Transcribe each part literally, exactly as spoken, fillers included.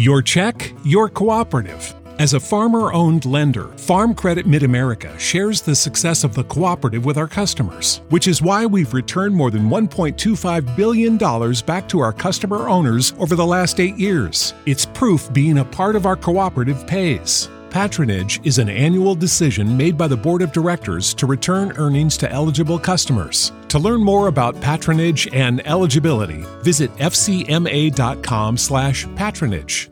Your check, your cooperative. As a farmer-owned lender, Farm Credit Mid-America shares the success of the cooperative with our customers, which is why we've returned more than one point two five billion dollars back to our customer owners over the last eight years. It's proof being a part of our cooperative pays. Patronage is an annual decision made by the Board of Directors to return earnings to eligible customers. To learn more about patronage and eligibility, visit fcma.com slash patronage.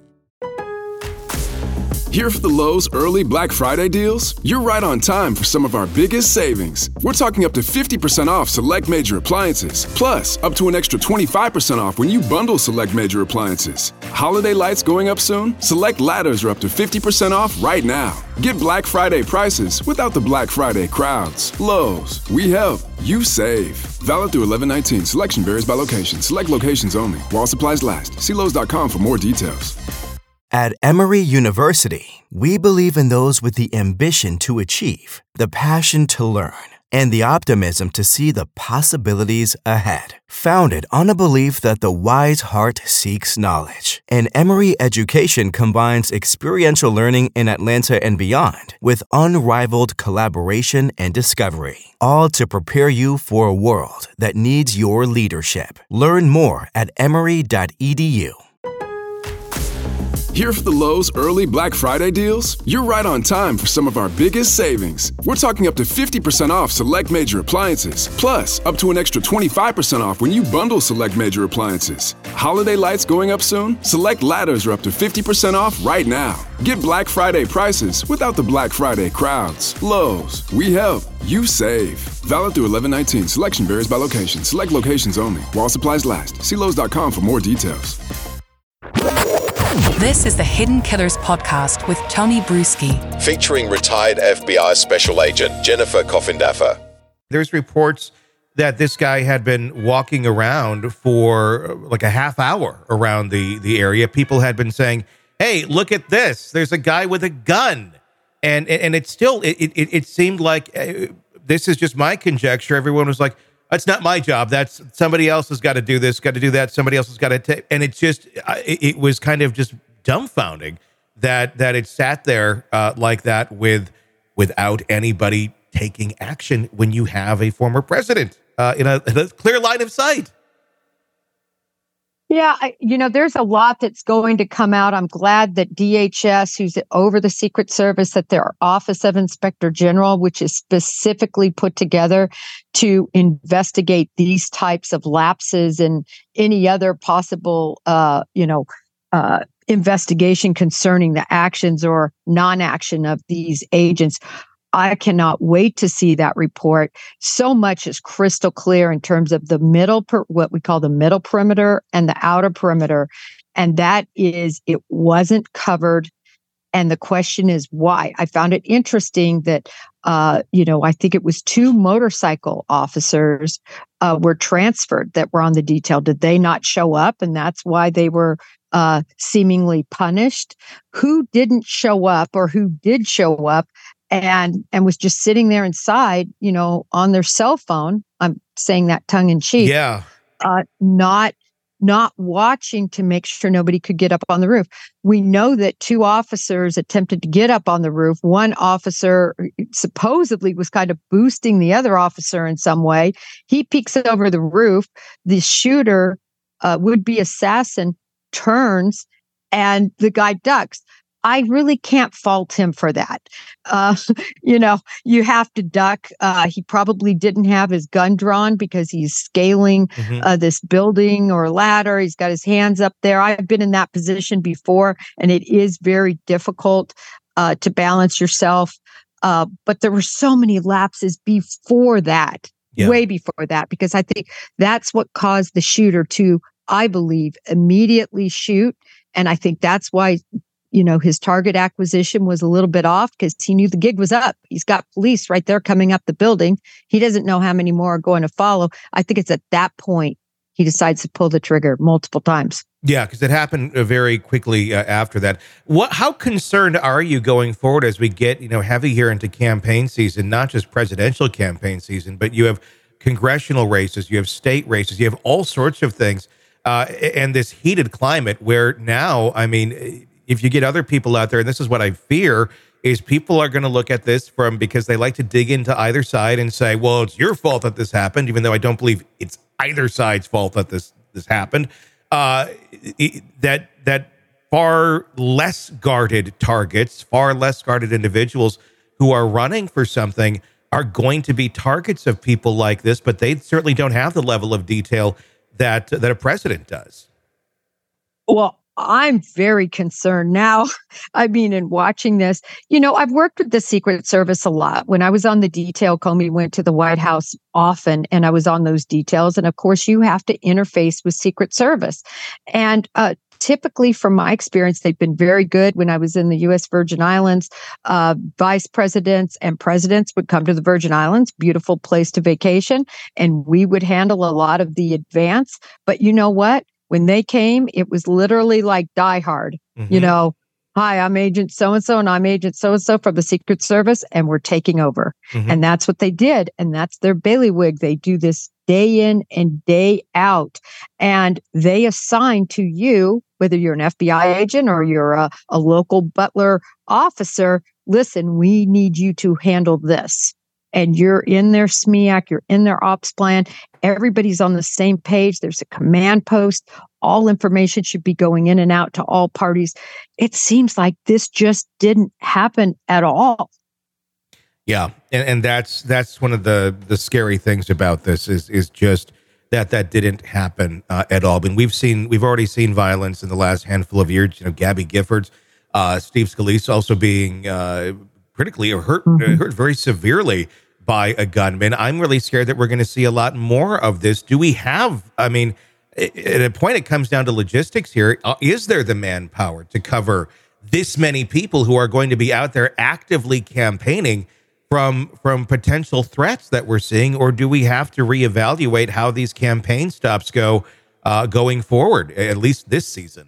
Here for the Lowe's early Black Friday deals? You're right on time for some of our biggest savings. We're talking up to fifty percent off select major appliances, plus up to an extra twenty-five percent off when you bundle select major appliances. Holiday lights going up soon? Select ladders are up to fifty percent off right now. Get Black Friday prices without the Black Friday crowds. Lowe's, we help, you save. Valid through eleven nineteen. Selection varies by location. Select locations only. While supplies last. See Lowe's dot com for more details. At Emory University, we believe in those with the ambition to achieve, the passion to learn, and the optimism to see the possibilities ahead. Founded on a belief that the wise heart seeks knowledge, and Emory education combines experiential learning in Atlanta and beyond with unrivaled collaboration and discovery, all to prepare you for a world that needs your leadership. Learn more at emory dot e d u. Here for the Lowe's early Black Friday deals? You're right on time for some of our biggest savings. We're talking up to fifty percent off select major appliances, plus up to an extra twenty-five percent off when you bundle select major appliances. Holiday lights going up soon? Select ladders are up to fifty percent off right now. Get Black Friday prices without the Black Friday crowds. Lowe's, we help, you save. Valid through eleven nineteen. Selection varies by location. Select locations only. While supplies last. See Lowe's dot com for more details. This is the Hidden Killers podcast with Tony Bruschi, featuring retired F B I Special Agent Jennifer Coffindaffer. There's reports that this guy had been walking around for like a half hour around the, the area. People had been saying, hey, look at this. There's a guy with a gun. And and it still, it, it, it seemed like, uh, this is just my conjecture. Everyone was like, that's not my job. That's somebody else has got to do this, got to do that. Somebody else has got to take. And it just, it, it was kind of just dumbfounding that that it sat there uh, like that with without anybody taking action when you have a former president uh, in, a, in a clear line of sight. Yeah, I, you know, there's a lot that's going to come out. I'm glad that D H S, who's over the Secret Service, that their Office of Inspector General, which is specifically put together to investigate these types of lapses and any other possible, uh, you know, uh, investigation concerning the actions or non-action of these agents. I cannot wait to see that report. So much is crystal clear in terms of the middle, per, what we call the middle perimeter and the outer perimeter. And that is, it wasn't covered. And the question is why. I found it interesting that, uh, you know, I think it was two motorcycle officers uh, were transferred that were on the detail. Did they not show up? And that's why they were uh, seemingly punished. Who didn't show up or who did show up and and was just sitting there inside, you know, on their cell phone? I'm saying that tongue in cheek. Yeah. Uh, not not watching to make sure nobody could get up on the roof. We know that two officers attempted to get up on the roof. One officer supposedly was kind of boosting the other officer in some way. He peeks over the roof. The shooter, uh, would-be assassin, turns, and the guy ducks. I really can't fault him for that. Uh, you know, you have to duck. Uh, he probably didn't have his gun drawn because he's scaling mm-hmm. uh, this building or ladder. He's got his hands up there. I've been in that position before, and it is very difficult uh, to balance yourself. Uh, but there were so many lapses before that, yeah. way before that, because I think that's what caused the shooter to, I believe, immediately shoot. And I think that's why, you know, his target acquisition was a little bit off because he knew the gig was up. He's got police right there coming up the building. He doesn't know how many more are going to follow. I think it's at that point he decides to pull the trigger multiple times. Yeah, because it happened uh, very quickly uh, after that. What? How concerned are you going forward as we get, you know, heavy here into campaign season, not just presidential campaign season, but you have congressional races, you have state races, you have all sorts of things. uh, and this heated climate where now, I mean, if you get other people out there, and this is what I fear, is people are going to look at this from, because they like to dig into either side and say, well, it's your fault that this happened, even though I don't believe it's either side's fault that this this happened. Uh, it, that that far less guarded targets, far less guarded individuals who are running for something are going to be targets of people like this, but they certainly don't have the level of detail that that a president does. Well, I'm very concerned now. I mean, in watching this, you know, I've worked with the Secret Service a lot. When I was on the detail, Comey went to the White House often, and I was on those details. And of course, you have to interface with Secret Service. And uh, typically, from my experience, they've been very good. When I was in the U S Virgin Islands, uh, vice presidents and presidents would come to the Virgin Islands, beautiful place to vacation, and we would handle a lot of the advance. But you know what? When they came, it was literally like Die Hard. Mm-hmm. You know, hi, I'm Agent so-and-so, and I'm Agent so-and-so from the Secret Service, and we're taking over. Mm-hmm. And that's what they did. And that's their bailiwick. They do this day in and day out. And they assign to you, whether you're an F B I agent or you're a, a local butler officer, listen, we need you to handle this. And you're in their S M E A C, you're in their ops plan. Everybody's on the same page. There's a command post. All information should be going in and out to all parties. It seems like this just didn't happen at all. Yeah, and, and that's that's one of the the scary things about this is is just that that didn't happen uh, at all. I mean, we've seen we've already seen violence in the last handful of years. You know, Gabby Giffords, uh, Steve Scalise also being uh, critically or hurt mm-hmm. hurt very severely by a gunman. I'm really scared that we're going to see a lot more of this. Do we have, I mean, at a point it comes down to logistics here. Uh, is there the manpower to cover this many people who are going to be out there actively campaigning from from potential threats that we're seeing? Or do we have to reevaluate how these campaign stops go uh, going forward, at least this season?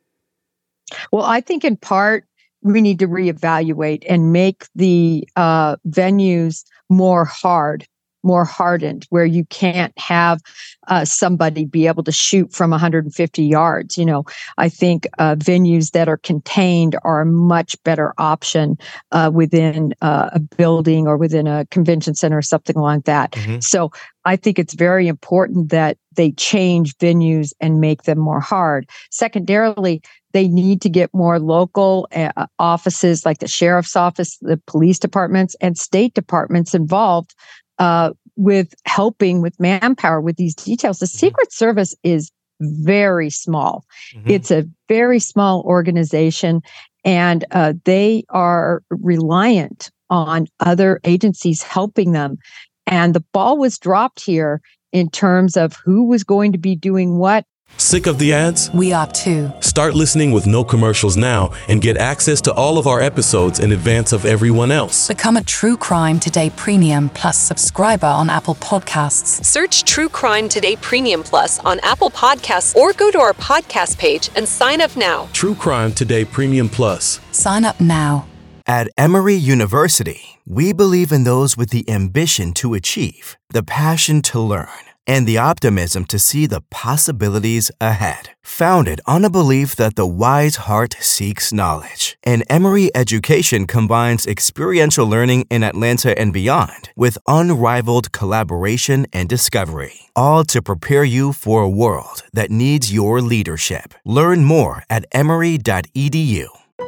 Well, I think in part, we need to reevaluate and make the uh, venues more hard, more hardened, where you can't have uh, somebody be able to shoot from one hundred fifty yards. You know, I think uh, venues that are contained are a much better option uh, within uh, a building or within a convention center or something like that. Mm-hmm. So I think it's very important that they change venues and make them more hard. Secondarily, they need to get more local uh, offices like the sheriff's office, the police departments, and state departments involved uh, with helping with manpower with these details. The Secret Service is very small. Mm-hmm. It's a very small organization, and uh, they are reliant on other agencies helping them. And the ball was dropped here in terms of who was going to be doing what. Sick of the ads? We are too. Start listening with no commercials now and get access to all of our episodes in advance of everyone else. Become a True Crime Today Premium Plus subscriber on Apple Podcasts. Search True Crime Today Premium Plus on Apple Podcasts or go to our podcast page and sign up now. True Crime Today Premium Plus. Sign up now. At Emory University, we believe in those with the ambition to achieve, the passion to learn, and the optimism to see the possibilities ahead. Founded on a belief that the wise heart seeks knowledge, and Emory education combines experiential learning in Atlanta and beyond with unrivaled collaboration and discovery, all to prepare you for a world that needs your leadership. Learn more at emory dot e d u.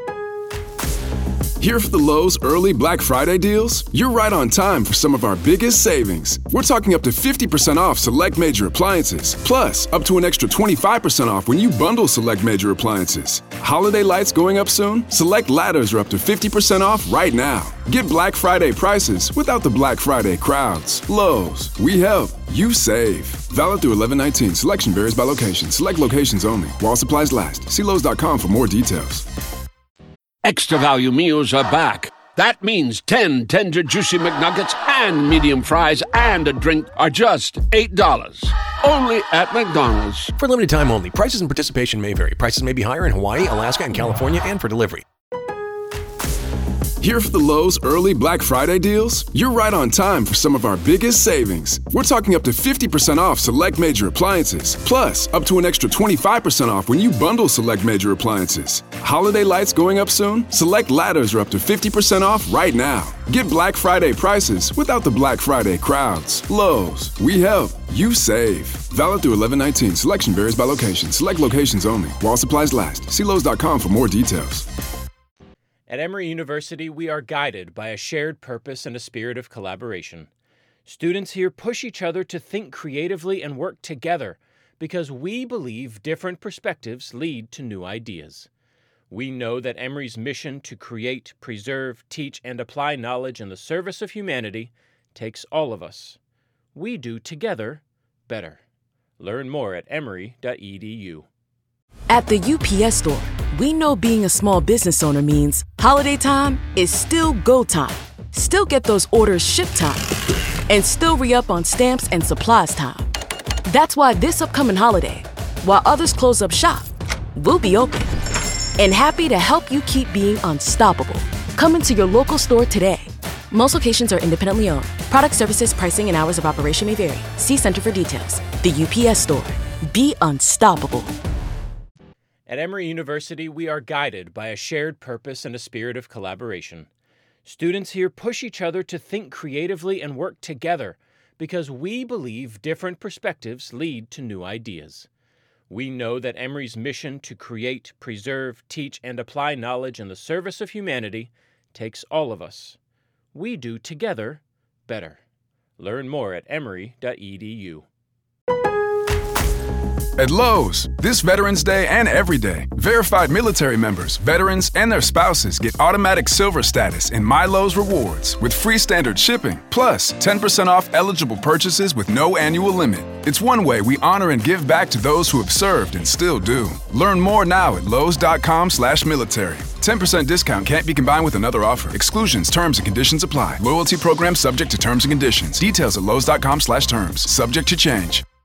Here for the Lowe's early Black Friday deals? You're right on time for some of our biggest savings. We're talking up to fifty percent off select major appliances, plus up to an extra twenty-five percent off when you bundle select major appliances. Holiday lights going up soon? Select ladders are up to fifty percent off right now. Get Black Friday prices without the Black Friday crowds. Lowe's, we help, you save. Valid through eleven nineteen. Selection varies by location. Select locations only. While supplies last. See Lowe's dot com for more details. Extra value meals are back. That means ten tender, juicy McNuggets and medium fries and a drink are just eight dollars. Only at McDonald's. For limited time only. Prices and participation may vary. Prices may be higher in Hawaii, Alaska, and California, and for delivery. Here for the Lowe's early Black Friday deals? You're right on time for some of our biggest savings. We're talking up to fifty percent off select major appliances, plus up to an extra twenty-five percent off when you bundle select major appliances. Holiday lights going up soon? Select ladders are up to fifty percent off right now. Get Black Friday prices without the Black Friday crowds. Lowe's, we help, you save. Valid through eleven nineteen. Selection varies by location. Select locations only. While supplies last. See Lowe's dot com for more details. At Emory University, we are guided by a shared purpose and a spirit of collaboration. Students here push each other to think creatively and work together because we believe different perspectives lead to new ideas. We know that Emory's mission to create, preserve, teach, and apply knowledge in the service of humanity takes all of us. We do together better. Learn more at emory dot e d u. At the U P S Store, we know being a small business owner means holiday time is still go time. Still get those orders shipped time. And still re-up on stamps and supplies time. That's why this upcoming holiday, while others close up shop, we'll be open. And happy to help you keep being unstoppable. Come into your local store today. Most locations are independently owned. Product, services, pricing, and hours of operation may vary. See Center for details. The U P S Store. Be unstoppable. At Emory University, we are guided by a shared purpose and a spirit of collaboration. Students here push each other to think creatively and work together because we believe different perspectives lead to new ideas. We know that Emory's mission to create, preserve, teach, and apply knowledge in the service of humanity takes all of us. We do together better. Learn more at emory dot e d u. At Lowe's, this Veterans Day and every day, verified military members, veterans, and their spouses get automatic silver status in My Lowe's Rewards with free standard shipping, plus ten percent off eligible purchases with no annual limit. It's one way we honor and give back to those who have served and still do. Learn more now at lowes dot com slash military. ten percent discount can't be combined with another offer. Exclusions, terms, and conditions apply. Loyalty program subject to terms and conditions. Details at lowes dot com slash terms. Subject to change.